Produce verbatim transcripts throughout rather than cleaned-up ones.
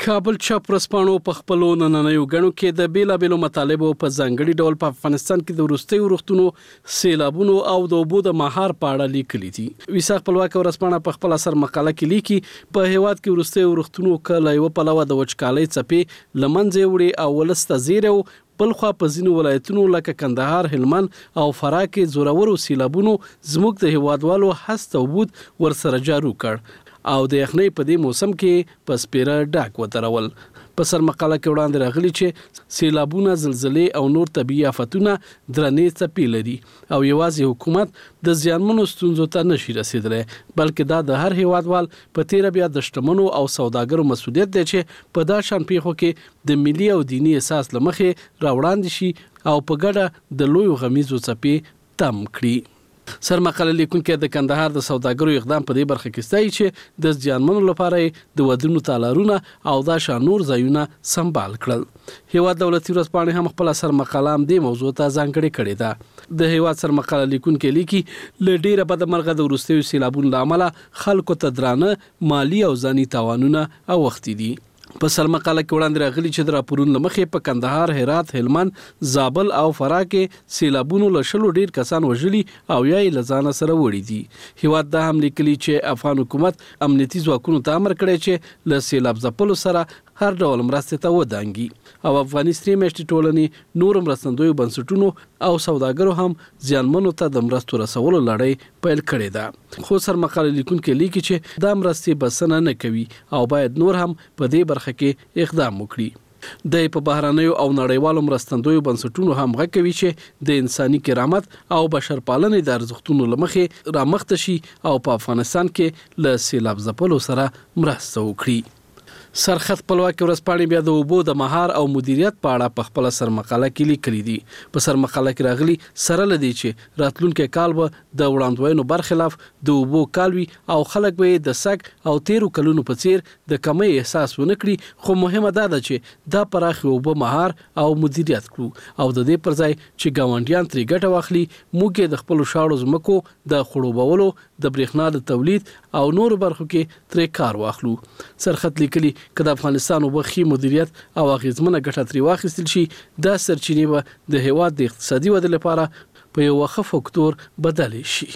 کابل چاپ ورځپاڼو په خپلو نننیو ګڼو کې د بیلابېلو مطالبو په ځانګړي ډول په افغانستان کې د وروستیو وختونو سیلابونو او د اوبو د مهار په اړه لیکلي دي. ویسا خپلواکه ورځپاڼه په خپل اثر مقاله کې لیکي په هیواد کې وروستیو وختونو کله یو پلوه د وچکالۍ څپې لمنځه وړي او ولسته زیرو بلخوا په ځینو ولایتونو لکه کندهار، هلمند او فراه کې زورورو سیلابونو زموږ د هیوادوالو هست او بود ورسره جارو کړ او د یخنۍ په دې موسم کې په سپیره ډاک ودرول. په سر مقاله کې وړاندې راغلي چې سیلابونه، زلزلې او نور طبیعي آفتونه درنې څپې لري او یوازې حکومت د زیانمنو ستونزو ته نشي رسیدلی، بلکې دا د هر هیوادوال په تیره بیا د شتمنو او سوداګرو مسؤلیت دی چې په دا شان پیښو کې د ملي او دینی احساس له مخې راوړاندې شي او په ګډه د لویو غمیزو څپې تم کړي. سر مقاله لیکونکي د کندهار د سوداګرو اقدام په دې برخه کې ستایي چې د زیانمنو لپاره د ودونو تالارونه او دا شان نور ځایونه سمبال کړل. هیواد دولتي ورځپاڼې هم خپل سر مقاله هم دې موضوع ته ځانګړې کړې ده. د هیواد سر مقاله لیکونکي لیکي له ډیره بده مرغه د وروستیو سیلابونو له امله خلکو ته درانه مالی او ځاني تاوانونه اوښتي دي. په سر مقاله کې وړاندې راغلي چې د راپورونو له مخې په کندهار، هرات، هلمند، زابل او فراه کې سیلابونو له شلو ډیر کسان وژلي او یا یې له ځانه سره وړي دي. هیواد دا هم لیکلي چې افغان حکومت امنیتي ځواکونو ته امر کړی چې له سیلاب ځپلو سره هر ډول مرستې ته ودانګي او افغاني سترې میاشتې ټولنې نور مرستندویو بنسټونو او سوداګرو هم زیانمنو ته د مرستو رسولو لړۍ پیل کړې ده. خو سر مقاله لیکونکي لیکي چې دا مرستې بسنه نه کوي او باید نور هم په دې برخه کې اقدام وکړي. د په بهرانیو او نړیوالو مرستندویو بنسټونو هم غږ کوي چې د انساني کرامت او بشرپالنې د ارزښتونو له مخې رامخته شي او په افغانستان کې له سیلاب ځپلو سره مرسته وکړي. سرخط خپلواکه ورځپاڼې بیا د اوبو د مهار او مدیریت په اړه په خپل سر مقاله کې لیکلي دي. په سر مقاله کې راغلي سره لدی چې راتلونکي کال به د وړاندوینو برخلاف د اوبو کال وي او خلک به د سګ او تیرو کلونو په څیر د کمی احساس ونه کړي، خو مهمه دا ده چې دا پراخ اوبو مهار او مدیریت کړو او د دې پر ځای چې ګاونډیان ترې ګټه واخلي، موږ د خپل شاړو ځمکو د خړوبولو، د برېښنا د تولید او نور برخو کې ترې کار واخلو. سرخط لیکلي که د افغانستان اوبه ښې مدیریت او اغیزمنه ګټه ترې واخیستل شي، دا سرچینې به د هیواد د اقتصادي ودې لپاره په یو ښه فکتور بدلې شي.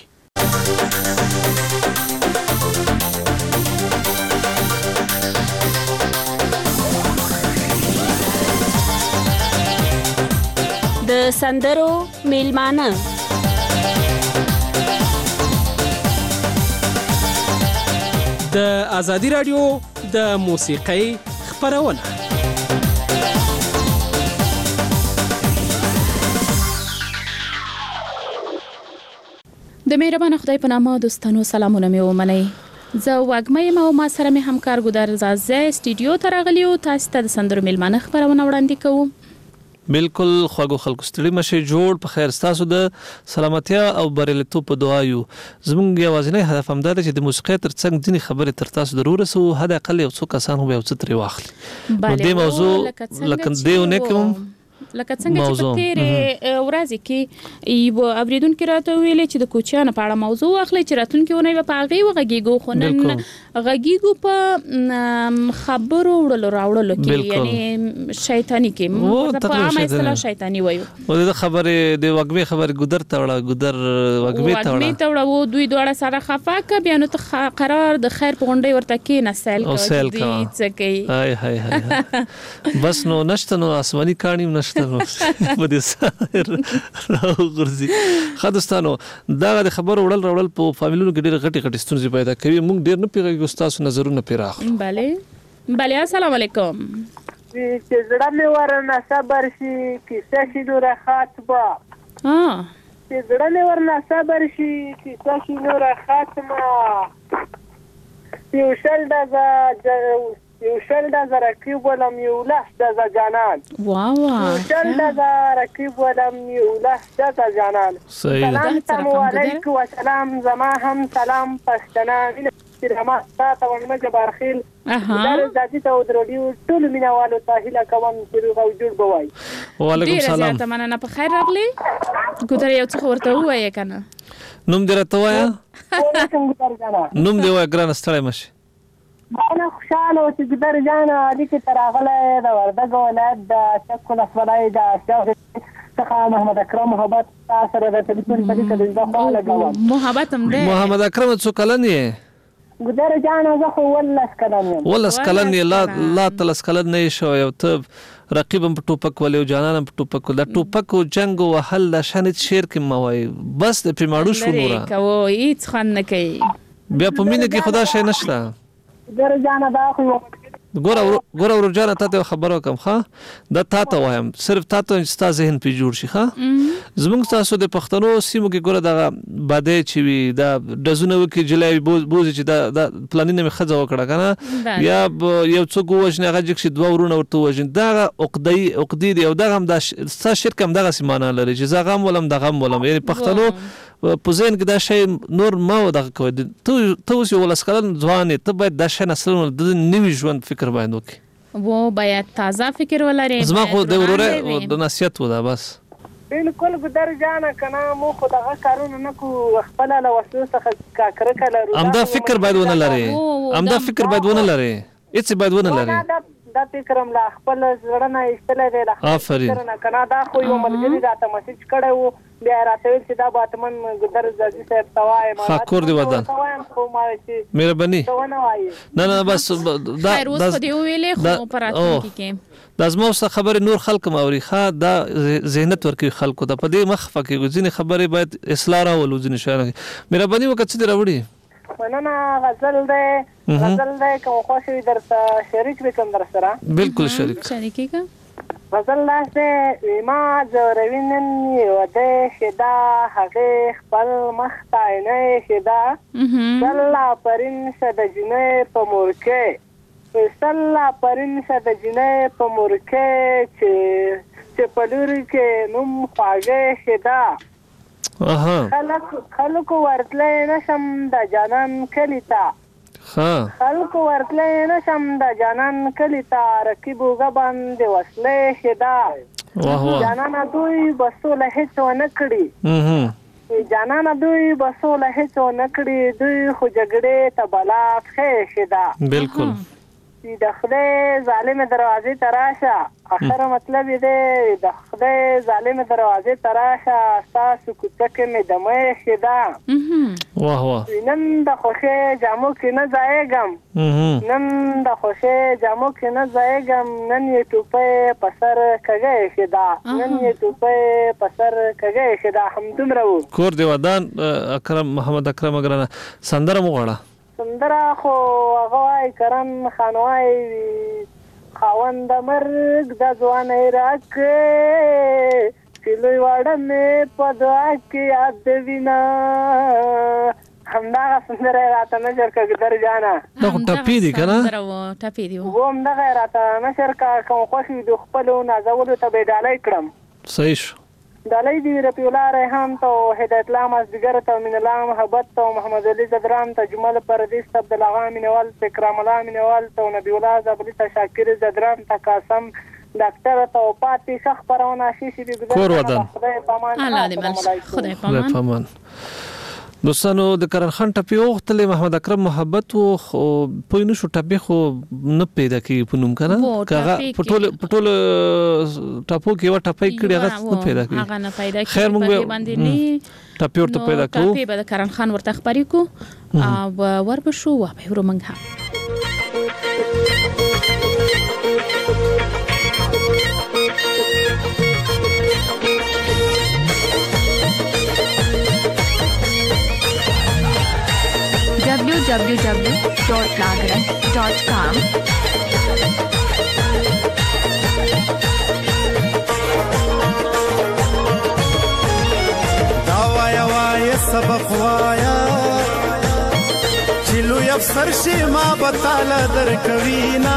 د سندرو میلمانه د ازادي رادیو د موسیقۍ خپرونه. د مهربان خدای په نامه دوستانو سلامونه مې ومنئ. زه وګمه یم او ما سره مې همکار ګودر زازه استودیو ته راغلی او تاسو ته د سندرو میلمانه خپرونه وړاندې کوم. بالکل خواږه خلکو ستړي مشه جوړ په خیر ستاسو د سلامتیا او بریالیتوب په دعا یو. زموږ یوازینی هدف هم دا دی چې د موسیقۍ ترڅنګ ځینې خبرې تر تاسو ضرور رسو، حد اقل یو څو کسان هم یو څه ترې واخلي. نو دې موضوع لکه دې ونه کوم لکه څنګه چې په تیرې ورځې کې یو اوریدونکو راته ویلې چې د کوچیانو په اړه موضوع واخلي چې راتلونکي ونه په هغې وغږیږو، خو نن غږیږو په خبرو وړلو راوړلو کې، یعنی شیطانی کې په عامه اصطلاح شیطانی وایو. او د خبرې د وګمې خبرې ګودر ته وړه ګودر وګمې ته وړه ته وړه دوی دواړه سره خفه که بیا نو ته قرار د خیر په غونډۍ ورته کېنه سیل کوه دوی څه کوي. هاي هاي هاي بس نو نشته نو آسماني کاڼي نشته په دې سایر راغورځي. خدستانو دا د خبرو وړل راوړل په فامیلونو کې ډېر غټي غټي ستونزې پیدا کوي. موږ ډېر نه پیږو، تاسو نظرونه پیراخ. بله بله السلام علیکم. چې زړه مې ورنه صبر شي کیسه شي نوره خاتمه ها چې زړه مې ورنه صبر شي کیسه شي نوره خاتمه یو شل ډزه یو شل ډزه رقیب ولم یو لس ډزه جانان. واو یو شل ډزه رقیب ولم یو لس ډزه جانان. سلام تم علیکم و سلام زما هم سلام پښتنه رحمه تاسو ورنه جبار خیل در ذاتی ته ودرډیو ټول مینوالو ته هیله کوم چې روغ او جوړ بوای. وعلیکم سلام. ډیره مننه په خیر راغلی. ګوتره یو څه ورته وایې کنه نوم دې راته وایه. نوم دې وایه ګرانه ستړی مشه. باندې خوشاله او چې ګدر جان علي کې تراغله د وردګ ولایت د چک ولسوالۍ د اشراف څخه محمد اکرم محبت تاسو سره د ټلیفون په کې د ځخه لګوم. محبت هم ده. محمد اکرم څو کلن یې؟ ګدر جان زه خو ولس کلن یم. ولس کلن یې لا لا تلس کلن نه شو یو ته رقیب په ټوپک ولې او جانان په ټوپک د ټوپک او جنگ او حل د شانت شیر کې موای بس د پیماړو شو نورا کوي هیڅ خان نه کوي بیا په مینه کې خدا شي نشته. ګدر جان دا خو ګور ګور ورجانه ته خبرو کوم ښه دا تا ته وایم صرف تا ته ستا ذهن په جوړ شي ښه زموږ تاسو د پښتنو سیمو کې ګوره دا باندې چې وي دا دزونه وکي جلای بوز چې دا د پلانینه مخه ځو کړه کنه یا یو څوک وژنه غږ چې دوه ورونه ورته وژن دا عقدی عقدی دی او دا هم د ستا شرک هم دغه سیمانه لري چې زغم ولم دغه ولم یعنی پښتنو په ذهن کې دا شی نور ما دغه کوي ته ته اوس یو لسکلن ځوان ته باید دا شی نسل د نوې ژوند فکر باید وکړي وو باید تازه فکر ولري زما خو د وروره د نصیحت و دا بس بالکل ګدر جان کنه مو خو دغه کارونه نه کو خپل له وسلو څخه کاکره کړه امدا فکر باید ونه لري امدا فکر باید ونه لري هیڅ باید ونه لري دا فکرم لا خپل زړه نه ایستلې دی لا آفرین کنه دا خو یو ملګری راته مسیج کړو بیا راته چې دا باتمن ګدر زازي صاحب توای ما خاکور دی ودان مهرباني نه نه بس دا دا دی ویلې خو پراتونکو کې د ازمو څخه خبره نور خلک موري ښه دا ذهنت ورکوي خلکو ته په دې مخفه کې ځینې خبرې باید اصلاح راولو ځینې شانه مهرباني وکړه چې راوړي وننا غزل ده غزل ده کوم خوشي درته شریک وکم در سره بالکل شریک شریکی کا غزل لاسه ما زوروینن یو ده شدا هغه خپل مختاینه شدا صلا پرین شد جنې په مورکه صلا پرین شد جنې په مورکه چې چې په لوري کې نوم خواږه شدا اها خلق خلق ورتلې نشم د جانان کلیتا ها خلق ورتلې نشم د جانان کلیتا رکیبو غبان د وسلې شدا واه واه جانان دوی بسوله هیڅ ونه کړی اها جانان دوی بسوله هیڅ ونه کړی دوی خو جګړې ته بلا ښه شدا بالکل د خدای ظالم دروازې تراشه اخر مطلب دې د خدای ظالم دروازې تراشه تاسو کوڅه مې دمه شدا واه واه نن د خوشي جامو کې نه ځایګم نن د خوشي جامو کې نه ځایګم نن یې ټوپه پسر کګې شدا نن یې ټوپه پسر کګې شدا همدومره و کور دی ودان اکرم محمد اکرم اگرانه سندره مغواړه سندره خو هغه وای کرن خانوای خاوند مرګ د ځواني راکې چې لوی واړه مې په دعا کې یاد وینا همدا سندره راته نشر کا ګدر جانا دا ټپی دی کنه ټپی دی و هم دا راته نشر کا کوم خوشي د خپل نازولو ته به ډالای کړم صحیح شو دالای دی رفیع الله ریحان ته هدایت الله مازدیګر ته من الله محبت ته محمد علي زدران ته جمال پردیس عبد الله مینوال ته کرام الله مینوال ته نبی الله زبلی ته شاکر زدران ته قاسم ډاکټر ته پاتې شخ پرونه شي شي کور ودان خدای پامان الله دې خدای پامان دوستانو د کرن خان ټپی وختلې محمد اکرم محبت او په نو شو ټپی خو نه پیدا کی په نوم کنه کاغه پټول پټول ټاپو کې و ټپی کړي هغه نه پیدا کی هغه نه پیدا کی خیر موږ باندې نه ټپی ورته پیدا کو ټپی به کرن خان ورته خبرې کو او ور به شو و به ورو منګه w w w dot nagaran dot com دا وایا وایا سبق وایا چلو افسر شي ما بتاله درکوینا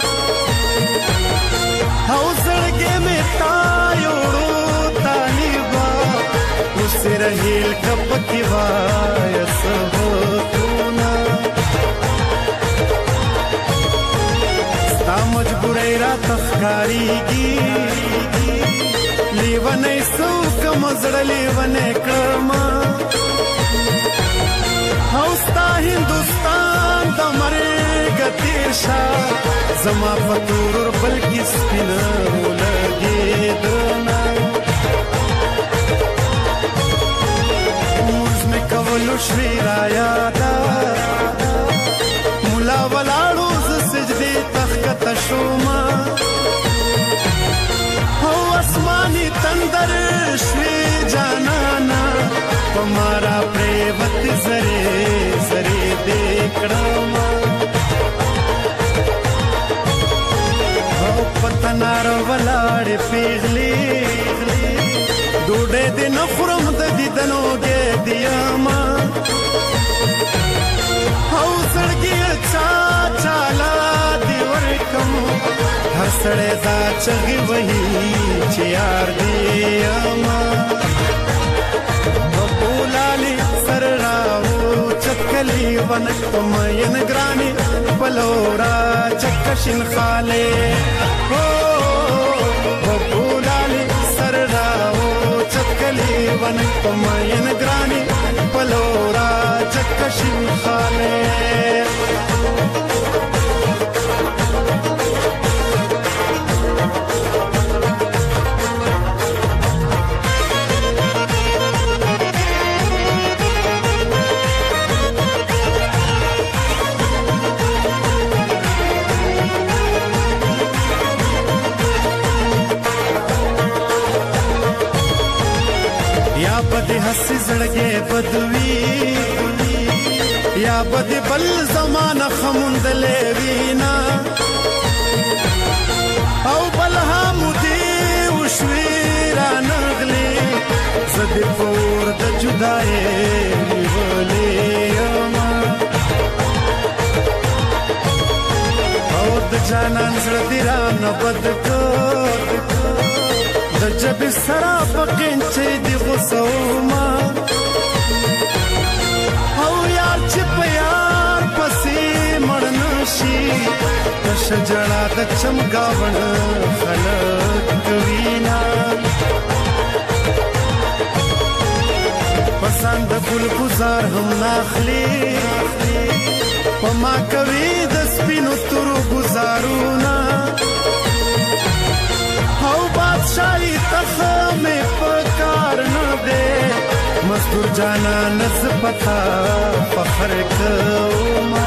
او زړګې مې تا یوړو طالبا اوس رهیل کپ کی وایا سبق مجبوری را تخکاریگی لیونی سو کم زړه لیونی کړم اوستا هندوستان د مرګ تیر شا زما فطور بلکې سپینه ولګېدنه موږ مې کولو شوي را یاده ملا ولاړو زه سجدې تښکته شومه او اسماني تندر شوي جانانا په مارا پریوت زرې زرې دې کړمه او په تنار ولاړې پیغلې ډوډۍ دې نه خورم د دیدنو دې دیاما او زړګي چا چالا دی ورکم هر سړی دا چغې وهي چې یار دې یما بولالي سر راو چکلی ونک پمین گرانی بلورا چکشن خاله او بولالي سر راو چکلی ونک پمین گرانی بلورا چکشن خاله हसी जड़गे बदवी या बद बल जमाना खमुंदले वीना او بلها مودي وشويرا نغلي زد فور د جدای ولي يما او د جانان زړه دیران بد کو د جب سرا پکین چې دی غوسوما او یار چې په یار پسې مړنشي د شجړه د چمګاون خلک کوینا پسند ګل گزار هم ناخلی پما کوي د سپینو تورو گزارونه او بادشاہی تخم پکار نہ دے مزدور جانا نز پتا فخر کوما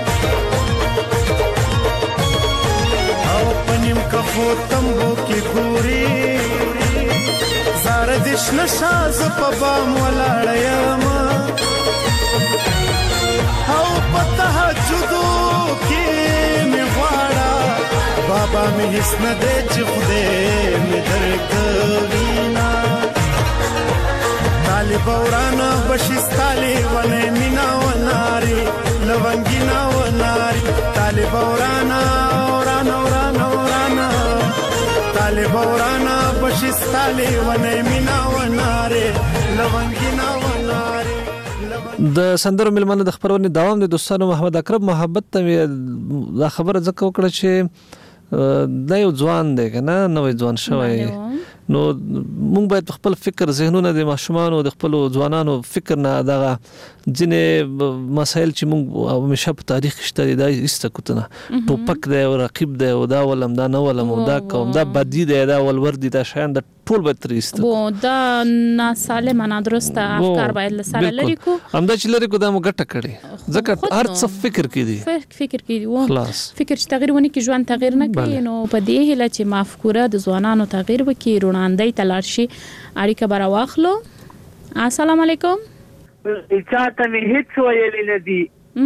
او پنیم کفو تمبو کی گوری زاردش نشاز پبام ولاړیما او پتهجدو کی می غواړه بابا می هیڅ نه دی چې خدای می درکوینا طالب ورانا بشستالی ونه مینا وناری لونګینا وناری طالب ورانا ورانا ورانا ورانا طالب ورانا بشستالی ونه مینا وناری لونګینا وناری د سندرو ملمنه د خبرونه دوام د دوستانو محمد اکرم محبت ته دا خبره ځکه وکړه چې دا یو ځوان دی کنه نوې ځوان شوی نو موږ باید خپل فکر ذهنونه د ماشومان او د خپل ځوانانو فکر نه دغه ځینې مسایل چې موږ همیشه په تاریخ شته دا ایستکوتنه ټوپک دی او رقیب دی او دا ولم دا نه ولم او دا کوم دا بدی دی دا ولور دی دا شان د ټول به تریست بو دا ناسالمه نادرسته افکار باید لساله لري کو همدا چې لري کو دا مو ګټه کړي ځکه هر څه فکر کړي فکر کړي و فکر چې تغیر ونی کې ژوند تغیر نه کوي نو په دې هله چې مفکوره د ځوانانو تغیر وکړي روناندې تلاشي اړیکه برا واخلو السلام علیکم چاته می هیڅ ویل نه دي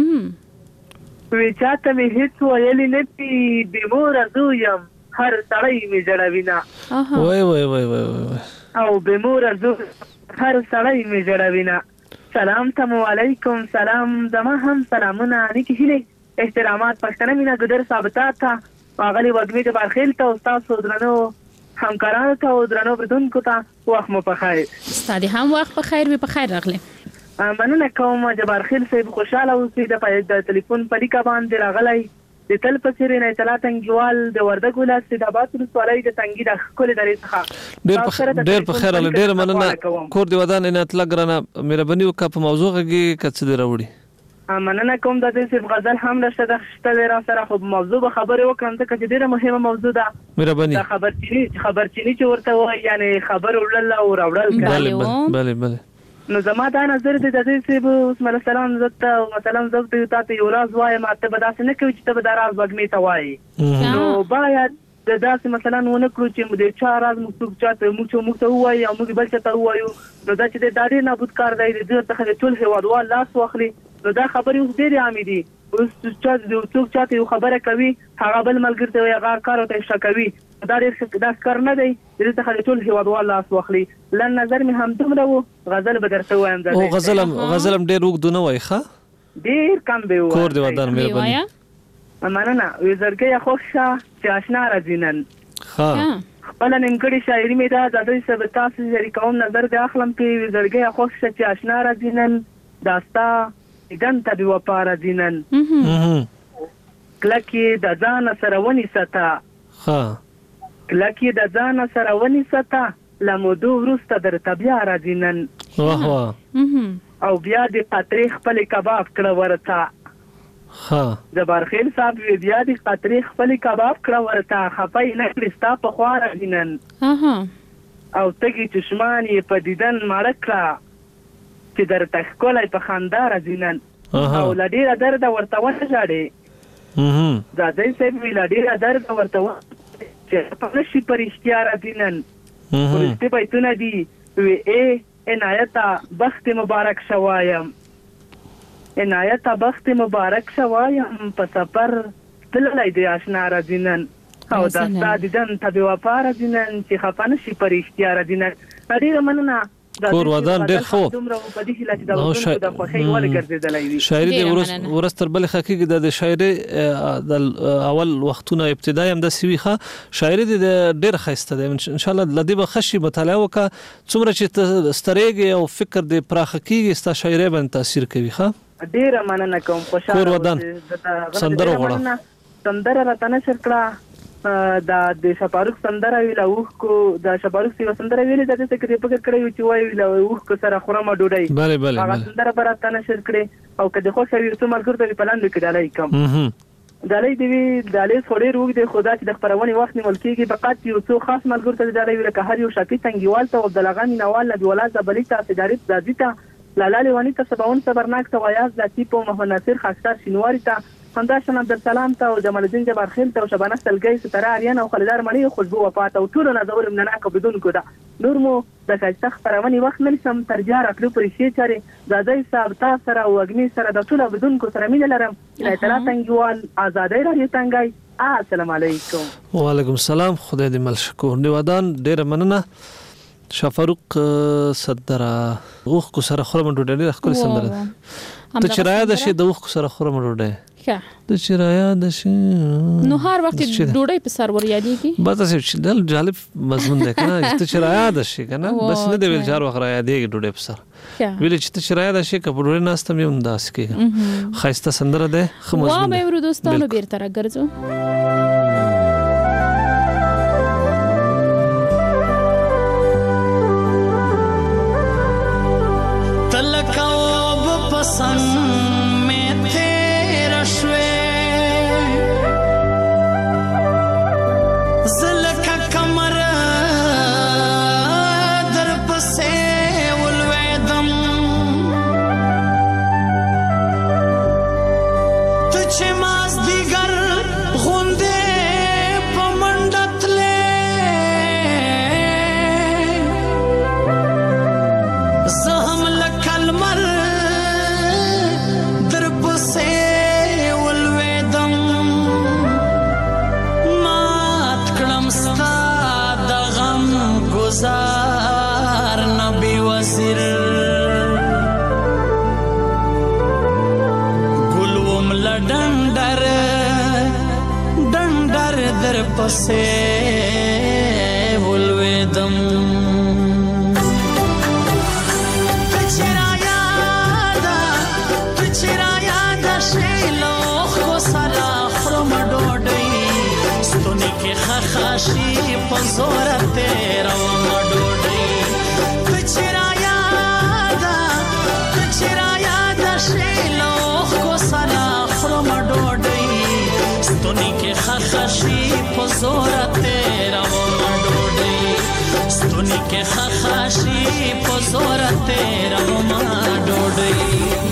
وی چاته می هیڅ ویل نه دي به مور زویم هر سړی می جړوینا وای وای وای وای او به مور زو هر سړی می جړوینا سلام تم علیکم سلام زما هم سلامونه نیکی هله احترامات پښتنه مینا ګدر ثابتات تا اغلی وګمی ته برخیل ته استاد سودرنو همکارانو ته او درنو بردونکو ته وخت مو په خیر استاد هم وخت په خیر وي په خیر راغله مننه کوم جبار خیل صاحب خوشاله اوسئ د پای د ټلیفون پلیکا باندې راغلی د تل پسیرې نه اطلاع تنګوال د وردګ ولایت د اباد رسوالۍ د تنګي د خپل درې څخه ډېر په ډېر په خیر ډېر مننه کور دی ودان نه اطلاع غرانه مهرباني وکړه په موضوع کې کڅ دی راوړي مننه کوم د دې چې غزل هم نشته د شته را سره خو موضوع به خبرې وکړم ځکه چې ډیره مهمه موضوع ده. مهرباني. دا خبرچینی خبرچینی چې ورته وایي یعنی خبر وړل او راوړل. بله بله بله. نو زما دا نظر دی د دې چې اوس مله سلام زته او مثلا زه ته یو راز وایم ته به داسې نه کوي چې ته به دا راز وګمې ته وایي. نو باید د داسې مثلا ونه کړو چې موږ د چا راز موږ چاته موږ موږ ته وایي او موږ بل څه ته وایو. نو دا چې د داري نابود کار دی د څه ټول هیوادوال لاس واخلي. نو دا خبرې اوس ډېرې عامې دي. اوس چې د څوک چاته یو خبره کوي هغه بل ملګری ته هغه کار ته اشاره کوي. دا ډېر دا کار نه دی د څه ټول هیوادوال لاس واخلي. لن نظر مې هم دومره و غزل به درته وایم. او غزل غزل هم ډېر اوږد نه وایي ښه ډېر کم به و کور دی ودان مهرباني. مننه. وی زړګی خوښه چې آشنا راځي نن. ښه خپل نیمګړې شاعري مې دا د دې سبب تاسو شریکوم نظر د اخلم کې وی زړګی خوښه چې آشنا راځي نن داستا دن ته دی وپا راځي نن. کلکې د ځان سره ونی ستا. ښه کلکې د ځان سره ونی ستا لمودو وروسته درته بیا راځي نن. واه واه. او بیا د قطرې خپل کباب کړه ورته. ها جبارخیل صاحب بیا د قطرې خپل کباب کړه ورته خپای نه کړي ستا په خوا راځي نن. او تګي چشمان یې په دیدن مړ کړه چې درته ښکلی په خندا راځي نن. او له ډېره درده ورته وژاړې. دا دی صاحب وي له ډېره درده ورته چې په نشي په رښتیا راځي نن. وروستي بیتونه دي وی ای عنایته بخت مبارک شوایم. عنایته بخت مبارک شوایم په سفر تللی دی آشنا راځي نن. او دا ستا دیدن ته بې وفا راځي نن چې خفه نشي په رښتیا راځي نن. ډېره مننه. کور ودان ډېر ښه شاعري د ورځ تر بلې ښه کېږي. د شاعري د اول وختونه ابتدایي همداسې وي ښه شاعري د ډېر ښایسته دی. انشاءالله له دې به ښه شي مطالعه وکړه څومره چې ته سترېږې او فکر دې پراخه کېږي ستا شاعري باندې تاثیر کوي. ښه ډېره مننه کوم. خوشحاله کور ودان سندره غواړه. سندره راته نشر کړه. دا د شپاروک سندره ویله اوښکو د شپاروک سیوه سندره ویلې د دې څه فکر کړی و چې وایي ویله اوښکو سره خورمه ډوډۍ. بله بله هغه سندره به راته نشر کړې. او که د خوښه وي څو ملګرو ته په لاندې کې ډالۍ کړم. ډالۍ دې وي ډالۍ خو ډېر اوږد دی خو دا چې د خپرونې وخت نیول کېږي فقط یو څو خاص ملګرو ته ډالۍ وي لکه هر یو شاکي څنګهوال ته عبدالغا مینوال نبیولا زبلي ته سجاري زادي ته لالا لیواني ته سباون صبرناک ته ویاز ذاتي په محمد ناصر خاکسار شینواري ته همداشان عبدالسلام ته او جمال الدین جبارخیل ته او شبانه سلګۍ ستاره اریان او خالدار مړی خوشبو وفات او ټول نظر منناک بدونکو ده. نور مو د ښایسته خپرونې وخت نه نیسم تر بیا راکړو پرې ښې چارې زادی صاحب تا سره او وږمې سره د ټولو بدونکو سره مینه لرم. انعطلا تنګیوال ازادۍ راډیو تنګی السلام علیکم. وعلیکم السلام. خدای دې مل شه. کور دې ودان ډېره مننه. شفاروق صدره اوښکو سره خورم ډوډۍ ډېره ښکلې سندره ده. ته چې راياده شي د اوښکو سره خورم ډوډۍ ته چې راياده شي نو هر وخت ډوډۍ په سر ور یادېږي. بس چې دل جالب مضمون دی کنه ته چې راياده شي کنه بس نه دی ویل چې هر وخت رايادېږي ډوډۍ په سر ویل چې ته چې راياده شي که په ډوډۍ ناسته مې هم داسې کېږي. ښایسته سندره ده ښه مضمون دی. وا به ورو دوستانو بیرته راګرځو. पसंद में तेरा श्वे ज़लका कमर दर पसे उलवेदम तुझे मास दिगर गुंदे पमंडत ले ज़हम लकल मर गुजार नबी वज़ीर गुलवम लडंडर डंडर दर पसे उलवेदम तुचरायादा तुचरायादा शेलो खो सरा खरम डोडई स्तुनी के खखाशी पजोर तेरा तुझरा यादा तुझरा यादा शेलो کې خخاشي په زور تیرا ما ډوډۍ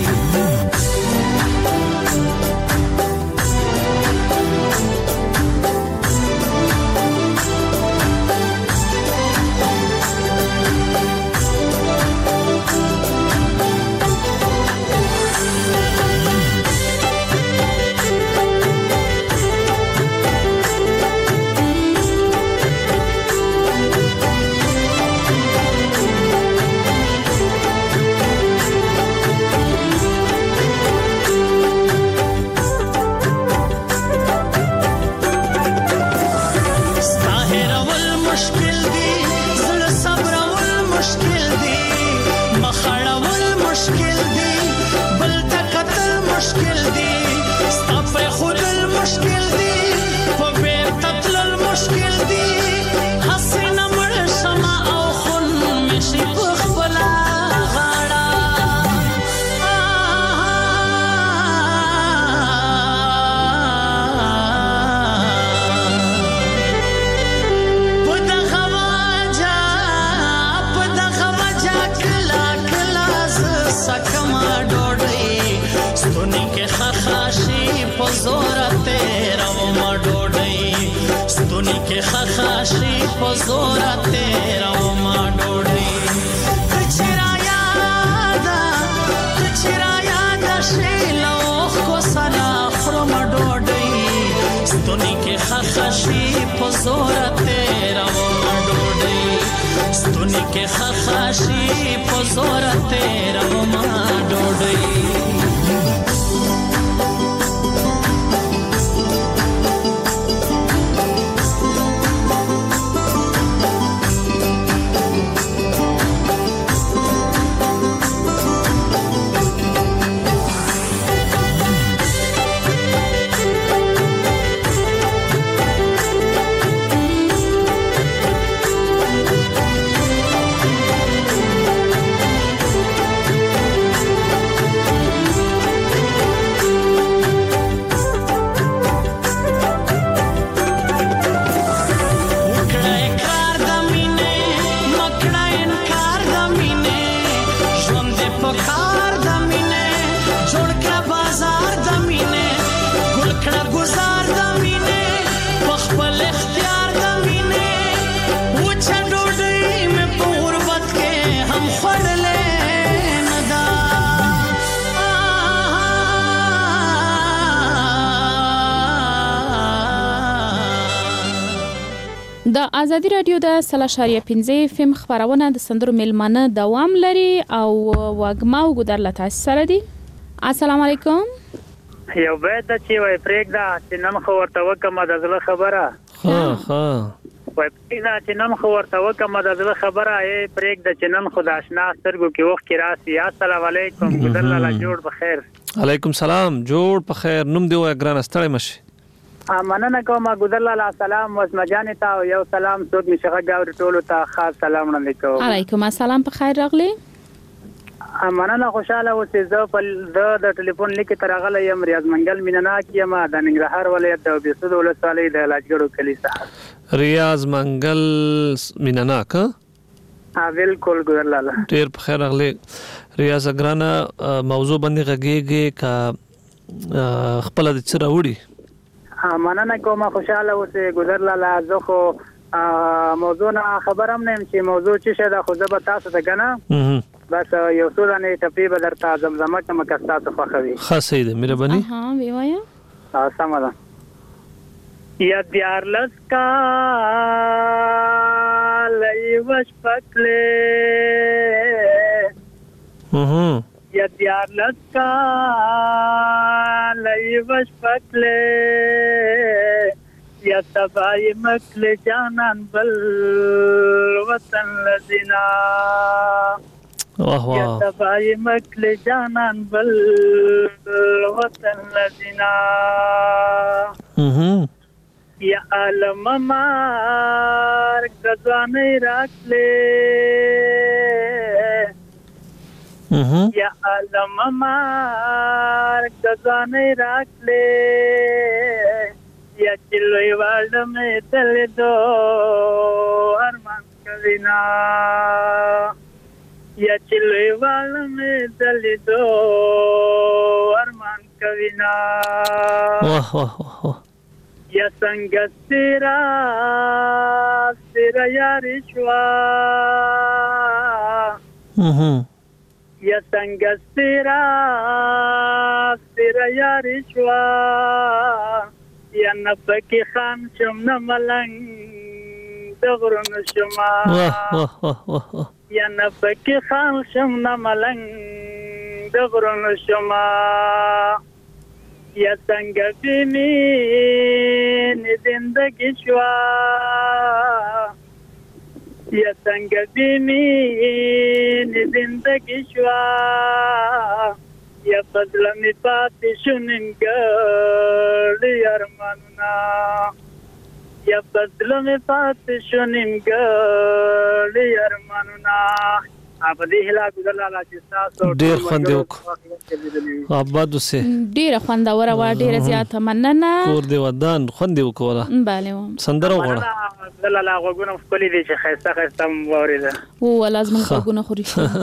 خخاشي په زور تیرا ما ډوډۍ کچرا یادا کچرا یادا شیلو خو سلا خرم ډوډۍ ستونی کې خخاشي په زور تیرا ما ډوډۍ ستونی کې خخاشي په زور تیرا ما ډوډۍ د ازادي رادیو د سلاشاریه پنځه اف ام خبرونه د سندرو ملمانه دوام لري او وګما او ګدر لته سره دي. السلام علیکم. یو به د چې وای پرېګدا چې نن خو ورته وکم د زله خبره ها ها وای پرېګدا چې نن خو ورته وکم د زله خبره ای پرېګدا چې نن خدا آشنا سترګو کې وخت کې راسي. السلام علیکم ګدر لاله جوړ بخیر. علیکم سلام جوړ بخیر. نوم دی وای ګران ستړی مشي. مننه کوم ګدر لاله سلام وسمجان ته یو سلام څوک نشغه گاور ټولو ته خاص سلام علیکم. علیکم السلام په خیر راغلی. مننه خوشاله اوسې زه په د ټلیفون لیک ترغله یم ریاض منګل میننا کیم د ننګرهار ولایت د بیسود ولسوالۍ د لاجګړو کلی څخه. ریاض منګل میننا کا ها بالکل ګدر لاله ډیر په خیر راغلی. ریاض ګرانه موضوع باندې غږیږي کا خپل د چر وړي. مننه کوم خوشاله اوسې ګدر لاله زه خو موضوع نه خبرم نیم چې موضوع څه شه دا خو زه به تاسو ته کنه بس یو څو دانه ټپی به درته زمزمه کوم که تاسو خوښوي. ښه صحیح ده مهرباني. ها وی وایا ها سم ده. یا دیار لسکا لای وش پکله ها یا دیار لسکا لای وش پکله یا تبای مکل جانان بل وطن لذینا واه واه یا تبای مکل جانان بل وطن لذینا یا عالم مار گزانی راکلے یا عالم مار گزانی راکلے یا چلوی والد میں دل دو ارمان کوینا یا چلوی والمه دلیدو ارمان کوینا واه واه واه یا څنګه تیرا تیرا یاری شوا یا څنګه تیرا تیرا یاری شوا یا نفکی خان شم نملنگ دغرن شما یا نفکی خان شم نملنگ دغرن شما یا څنګه بینین زندگی شوا یا څنګه بینین زندگی شوا یا فضل می پاتې شوننګړ ارمانونه یا فضل می پاتې شوننګړ ارمانونه په دې هلا ګذرلا چې تاسو ډېر خوند وکړو آباد اوسه ډېر خوندوره و ډېر زیاته مننه کور دی ودان خوند وکوله bale سندره وغوړه ګذرلا غوګونه خپلې دي چې خيسته خيسته ووريده او لازم غوګونه خوري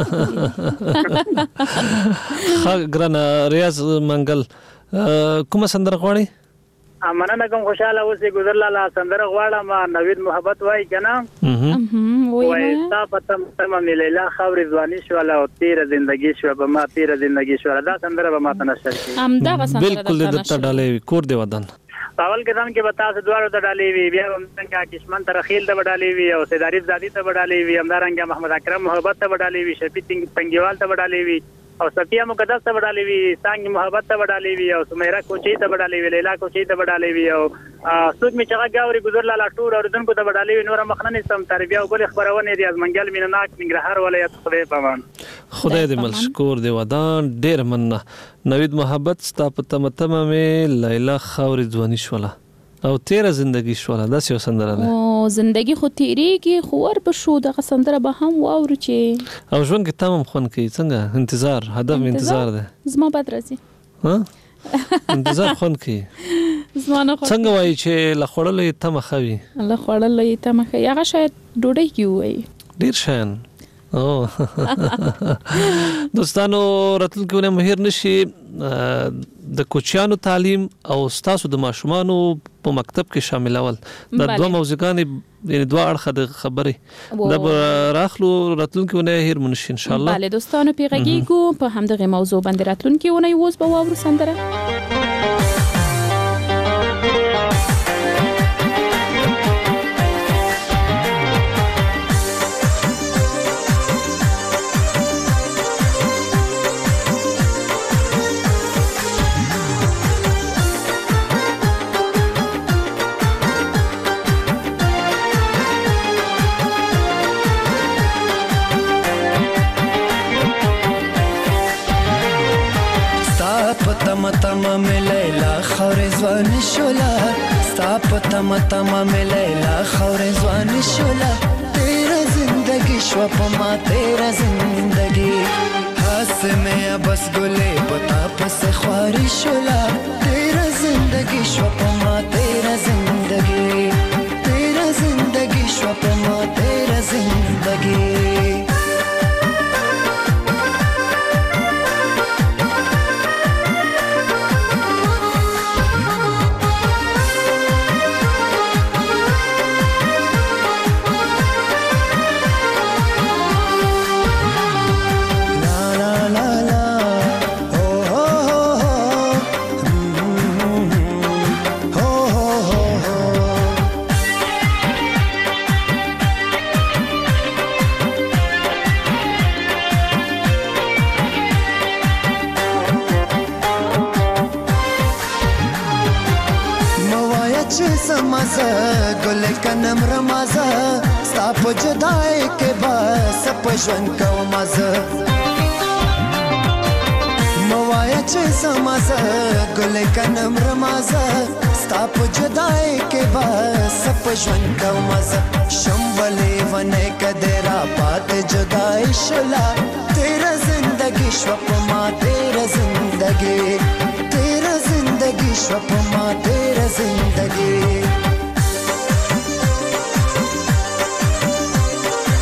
ها ګران ریاض منګل کومه سندره غواړي مننه کوم خوشاله اوسې ګذرلا سندره غواړم نوید محبت وای کنه وای تا پته تم ملیلا خبر ځواني شو لا او تیر زندگی شو به ما تیر زندگی شو دا سندره به ما ته نشر کی ام دا سندره بالکل د ته ډالې کور دی ودان اول کدان کې بتا څه دوړو ته ډالې وی بیا څنګه کشمن تر خیل ته ډالې وی او سیداری زادی ته ډالې وی همدارنګ محمد اکرم محبت ته ډالې وی شفیع پنګیوال ته ډالې وی او صفیه مقدس ته ډالې وی سانګ محبت ته ډالې وی او سمیرا کوچی ته ډالې وی لیلا کوچی ته ډالې وی او څوک می چغه گاوري ګذرلا لا ټور اوردونکو ته ډالې وی نور مخننه سم تربیه او بل خبرونه ریاض منګل مینناک ننګرهار ولایت خدای پامان خدای دې مشکور دی ودان ډېر مننه نوید محبت ستا په تمه تمه مې لیلا خاورې ځواني شوله او تیره زندگی شوله داسې یو سندره ده او زندگی خو تیریږي خو ور به شو دغه سندره به هم واورو چې او ژوند کې تمام خوند کوي څنګه انتظار هدف انتظار ده زما بد راځي ها انتظار خوند کوي زما نه څنګه وایي چې له خوړلې تمه خوي له خوړلې تمه خوي هغه شاید ډوډۍ کې وایي ډیر شان او دوستانو راتلونکي مهیر نشي د کوچیانو تعلیم او استادو د ماشومانو په مکتب کې شامل اول د دوه موضوعګان یعنی دوه اړخه د خبرې د راخلو راتلونکي ونه هیر منشي ان شاء الله bale دوستانو پیغاګیګو په همدغه موضوع باندې راتلونکي ونه اوس به واورو سندره تم تم میں لیلا خور زوان شولا ستا پتا متم میں لیلا خور زوان شولا تیرا زندگی شو پما تیرا زندگی ہاس میں بس گلے پتا پس خواری شولا تیرا زندگی شو پما تیرا زندگی تیرا زندگی شو پما تیرا زندگی گل کنم رمازه ستا په جدای کې بس په ژوند کو مزه موایا چې سمازه گل کنم رمازه ستا په جدای کې بس په ژوند کو مزه شمبلې ونه کدرا پات جدای شلا تیرا زندگی شو په ما تیرا زندگی تیرا زندگی شو په ما تیرا زندگی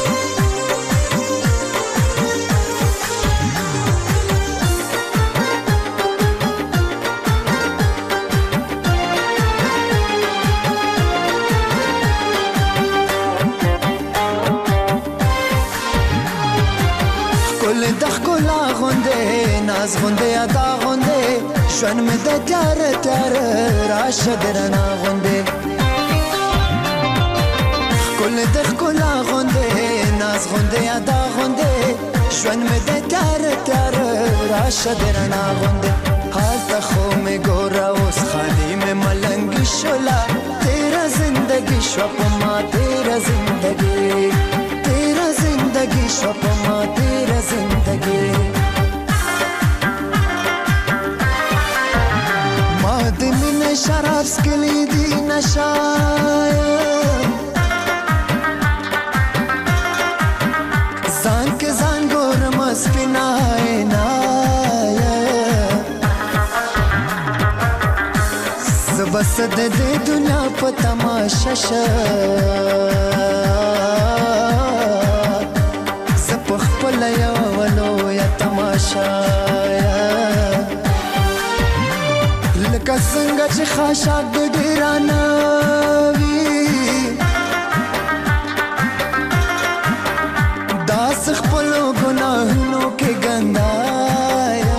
ښکلا غوندې ناز غوندې ادا غوندې ژوند مې د تیاره تیاره راشه د رڼا غوندې ښکلې د ښکلا غوندې ناز غوندې ادا غوندې ژوند مې د تیاره تیاره راشه د رڼا غوندې هلته خو مې ګوره اوس خالي مې ملنګي شوله تیره زندګي شوه په ما تیره زندګي تیره زندگی شو پا ما تیره زندگی ما دی من شراب سکلی دی نشایم زان که زان گورم از پینای نایم زبست دی دنیا پا تماشا شم لکه څنګه چې خاشاک د ډیرانه وي داس خپلو ګناهونو کې ګندا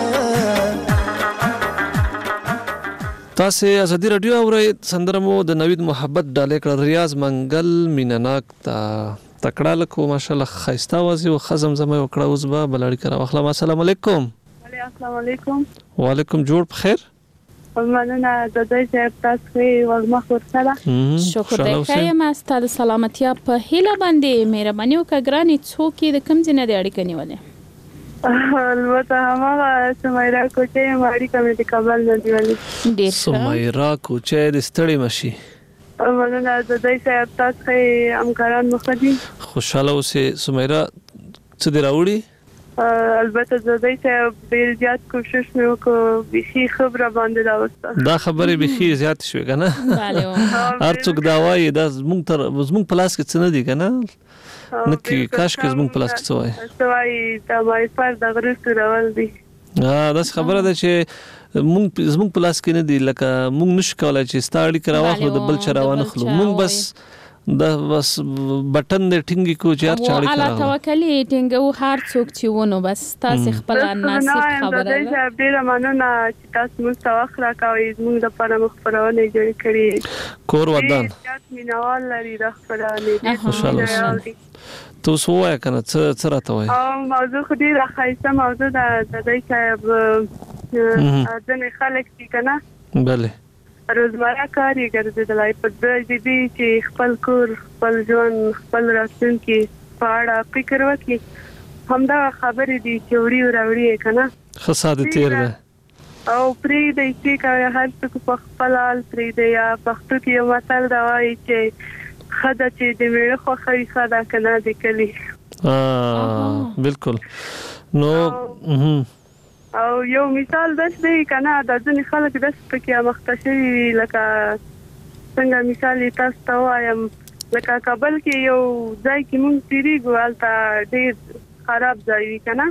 تاسو ازادي رادیو اورئ سندره مو د نوید محبت ډالې کړ ریاض منګل مینناک تا تکړه لکو ماشاءالله خیستا وازی او خزم زمه وکړه اوس به بلړی کرا واخلا السلام علیکم السلام علیکم وعلیکم جوړ بخیر مننه د دې چې تاسو ورما فرصله شکر دې خایم استاد سلامتی په هیله باندې مهرباني وکړئ څوک د کم ځنه د اړیکې نیولې البته هغه سمیرا کوچې ماړي کمې د کابل نه دیولې ډیر سمیرا کوچې د ستړي مشي مننه د دې چې تاسو همکاران مخدي خوشاله اوسې سمیرا څه دی راوړي البته د دې چې ډیر زیات کوشش مې وکړ به خبره باندې راوسته دا خبره به زیات شوې کنه هر څوک دا وایي دا زموږ تر زموږ پلاس کې څه نه دي کنه نکي کاش کې زموږ پلاس کې څه وایي څه وایي دا وای پر د غرس راول دي ها دا خبره ده چې مونږ زموږ پلاس کې نه دي لکه مونږ نشو کولای چې ستاړي کراوخلو د بل چروانه خلو مونږ بس دا بس بٹن دې ټینګي کو چار چاړي کراو الله توکلی ټینګو هر څوک چې ونه بس تاسو خپل نصیب خبره ده دا ډیره مننه چې تاسو موږ ته وخت راکوي موږ د پاره مخبرونه جوړ کړی کور ودان مینوال لري د خبرونه خوشاله تو سوای کنه څه څه راته وای او موضوع خو دې راخایسته موضوع د دې چې ځنې خلک دي کنه بله روزمره کار یې ګرځیدلای په دې دي چې خپل کور خپل ژوند خپل راتلونکي په اړه فکر وکړي همدا خبرې دي چې وړي وراوړي کنه خصاده تیر ده او پرې د چې کار هر څه په خپل حال پرې دی یا پښتو کې یو مثال دا وایي چې خدا چې د میړه خو خري خدا کنه د کلی اه بالکل نو او یو مثال داس دی کنه د ځینې خلک داس پکې مختصي لکه څنګه مثال تاسو ته وایم لکه کابل کې یو ځای کې مونږ تیریږو هلته ډېر خراب ځای وي کنه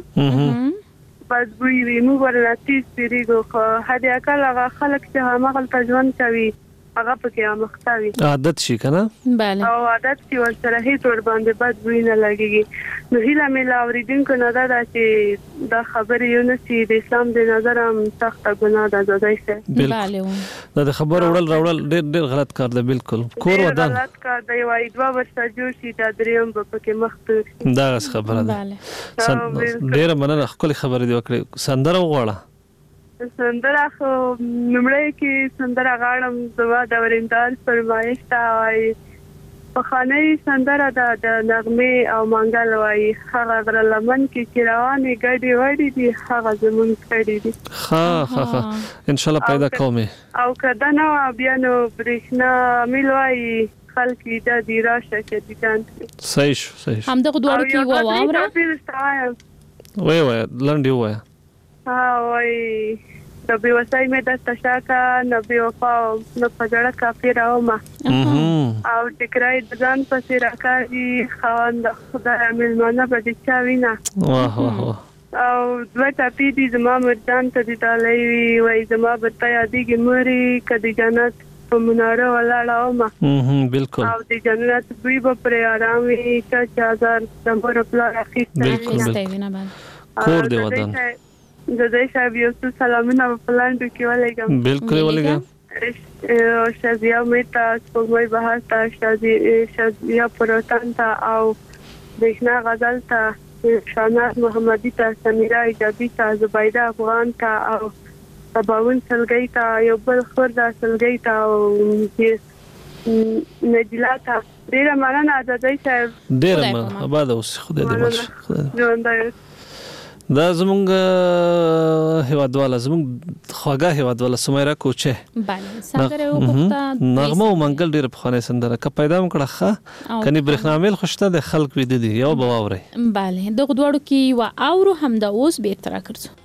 بس بوی وي موږ ورته تیریږو خو هدي اکل هغه خلک چې همغه ژوند کوي هغه پکې مختوي عادت شي کنه bale او عادت چې ورسره هیڅ ور باندې بد وی نه لګيږي نو هیله مې لا اوریدونکو نه دا چې دا خبره یو نسی د اسلام د نظر هم سخت ګناه ده زده شه bale دا خبر وړل راوړل ډېر ډېر غلط کار ده بالکل کور ودان غلط کار دی وای دوه ورځې جوړ شي دا دریم په کې مخته دا خبره ده ډېر مننه خپل خبره دی وکړه سندره وغواړه سندره خو نمړی کې سندره غاړم زما د ورندال فرمایش تا وای په خانه سندره د نغمه او منګل وای هغه غر لمن کې چې روانې ګډي وړي دي هغه زمون کړي دي ها ها ها ان شاء الله پیدا کومه او کدا نو بیا نو برښنا ملوي خلک دا دی راشه چې دي ځان صحیح صحیح هم دغه دوړو کې و واوره وای وای لنډي وای ها وای د بي وسای مې د تشاکا نبي وفا نو پجړه کافي راو ما او ټکرای د ځان پسې راکاري خوند خدای ملمانه به دي چا وینا واه واه او دوه ټاپی دي زما مردان ته دي تلای وای زما بتا یادېږي موري کدي جنت په مناره ولاړه ما بالکل او د جنت دوی په پر آرامي چې هزار د مور خپل اخیسته بالکل کور دی ودان د دې صاحب یو څه سلامونه په لاندې کې ولګم. بالکل ولګم. شازیا میتا سپوږمۍ بهار ته شازیا پروتان ته او دښنا غزل ته شاناز محمدی ته سمیرا ایجابی ته زبیده افغان ته او باون سلګی ته یو بل خوردا سلګی ته او نجلا ته ډیره مننه د دې صاحب. ډیره مننه آباد اوس خدای دې مل خدای دا زمونږ هیوادواله زمونږ خواږه هیوادواله سمیرا کوچه بله سندره وکړه نغمه او منګل ډیره په خانه سندره که پیدا مکړه ښه کني برېښنامل خوشته د خلک وې دي یو بواوري. بله دغه دوړو کې و اورو هم د اوس بیرته راکړو.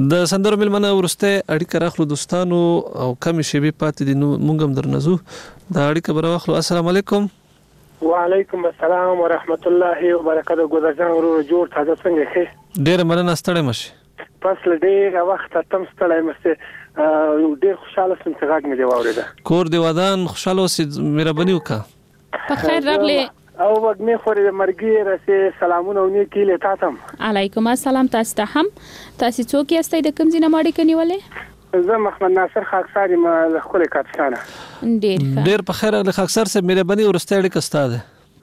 د سندرو ملمنه ورسته اړیکه راخلو دوستانو او کمی شیبې پاتې دي نو مونږ هم درنزو دا اړیکه به راخلو. السلام علیکم. وعلیکم السلام ورحمت الله وبرکاته. ګذرجان ورو جوړ تازه څنګه ښه؟ ډیر مننه ستړی مشي. پس له ډېر وخت تم ستړی مشه ډېر خوشاله سم چې غږ مې دی واورېده. کور دی ودان خوشاله اوسې مهرباني وکړه. په خیر راغلی او وګمه خورې مرګي رسې سلامونه او نیکی له تاسو. علیکم السلام تاسو ته هم. تاسو څوک یاستئ د کوم ځای نه ماړی کنیولې؟ زه محمد ناصر خاکساری ما خپل کاپشانه. ډېر ښه. ډېر په خیر راغلی خاکسار صاحب مهرباني ورسته اړیکه ستاده.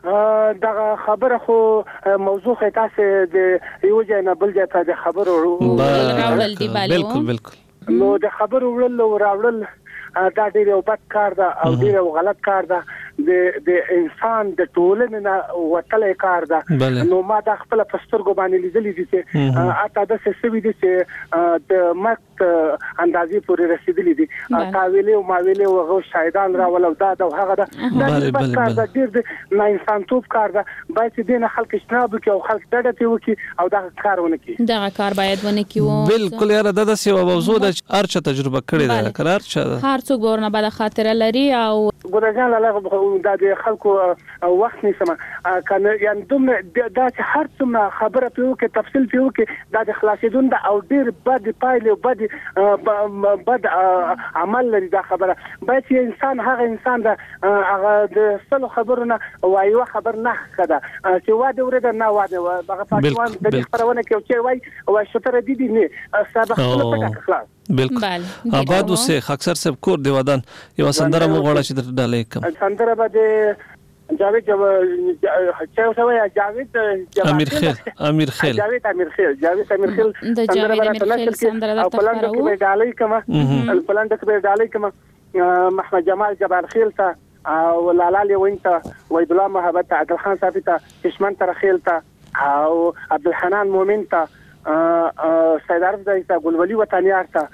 دا خبره خو موضوع خې تاسو د یو ځای نه بل ځای ته د خبرو راوړل دی بالو. بالکل بالکل. نو د خبرو وړل او راوړل دا ډېر یو بد کار ده او ډېر یو غلط کار ده. د د انسان د ټولنې نه وتلې کار ده. نو ما د خپل پسترګو باندې لیدلې دي چې اته د سسوي دي چې د مت اندازې پورې رسیدلې دي. تا ویلې او ما ویلې او غو شایدان راول او دا د هغه ده د بد کار ده ډېر د نه انسان توپ کار ده. باید چې دینه خلک شناب کوي او خلک ډډه کوي وکي او دا کار ونه کوي. دا کار باید ونه کوي. بالکل یاره د داسې یو موضوع د ارچ تجربه کړې ده قرار چا هر څوک ورنه بد خاطر لري او ګورجان لاله دا د خلکو وخت نسمه کنه یان دومره دا چې هر څومره خبره پیو کې تفصیل پیو کې دا د خلاصیدون دا او ډیر بد پایله او بد بد عمل لري. دا خبره باید چې انسان هغه انسان دا هغه د سلو خبرونه وایو خبر نه کړه چې واده ورته نه واده هغه پاکوان د خبرونه کې چې وای او شتره دي دي نه سبق له پټه خلاص. بالکل. آباد اوسه خاکسار صاحب کور دی ودان یو سندره مو غواړی چې در ډالې کوم. سندره باندې جاوید چا وسوي جاوید امیر خیل امیر خیل جاوید امیر خیل جاوید امیر خیل سندره باندې نشل کې او پلان کې به ډالې کما پلان کې به ډالې کما محمد جمال جبار خیل ته او لاله وینته وید الله محبت عادل خان صاحب ته کشمن تر خیل ته او عبد الحنان مومن ته سید عرب دایته ګلولي وطنیار ته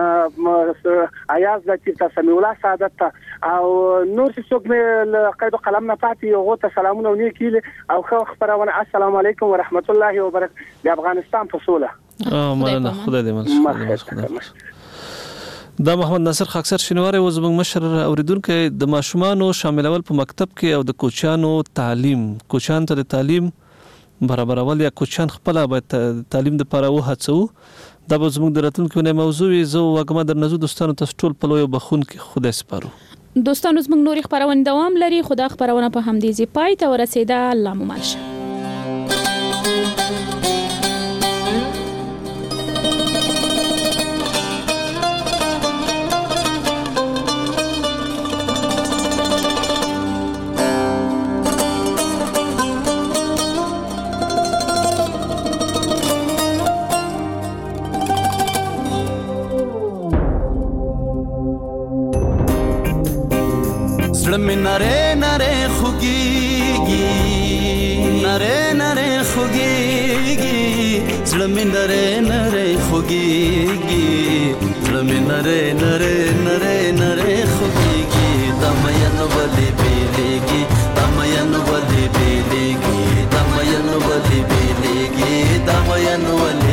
ایاز د چې سمي الله سعادت ته او نور څوک مې قید قلم نه پاتې یو ته سلامونه ونی کیله او خو خبرونه السلام علیکم ورحمت الله وبرکاته د افغانستان په سوله. اه مننه خدای دې مل. دا محمد ناصر خاکسر شینواری و زموږ مشر اوریدونکو د ماشومانو شاملول په مکتب کې او د کوچانو تعلیم کوچان ته د تعلیم برابرول یا کوچان خپل باید تعلیم د لپاره وهڅو. دا به زموږ د راتلونکي نه موضوع وي. زه وګما درنزو دوستانو تاسو ټول په لوی بخون کې خدای سپارو. دوستانو زموږ نوري خبرونه دوام لري. خدا خبرونه په همدې ځای پای ته ورسیده. الله مو مل شه. زړه نره نره خوږيږي نره نره خوږيږي زړه نره نره خوږيږي زړه نره نره نره نره خوږيږي دمین ولي بیلېږي دمین ولي بیلېږي دمین ولي بیلېږي دمین ولي